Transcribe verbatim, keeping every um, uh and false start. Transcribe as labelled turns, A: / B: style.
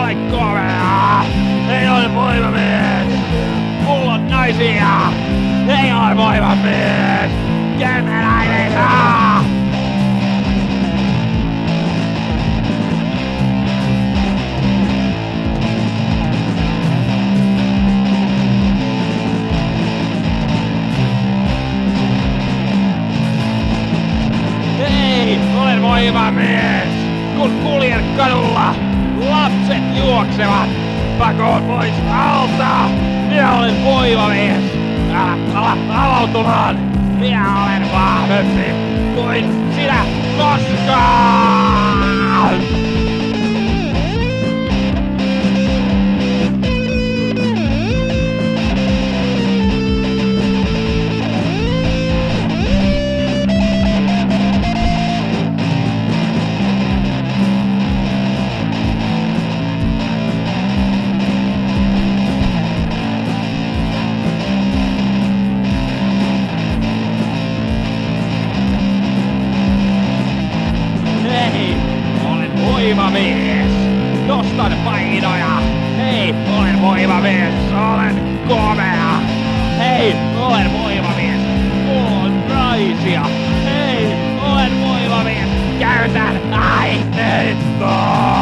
A: olen komea. Ei ole voimamies. Mulla on naisia. Ei ole voimamies. Kemmeläinen saa. Hei, olen voimamies! Kun kuljen kadulla, lapset juoksevat pakoon pois alta! Minä olen voimamies! Älä ala avautumaan! Minä olen vahvempi kuin sinä koskaan! Hei, olen voimamies! Nostan painoja! Hei, olen voimamies! Olen komea! Hei, olen voimamies! Mulla on naisia! Hei, olen voimamies! Käytän aineettoa!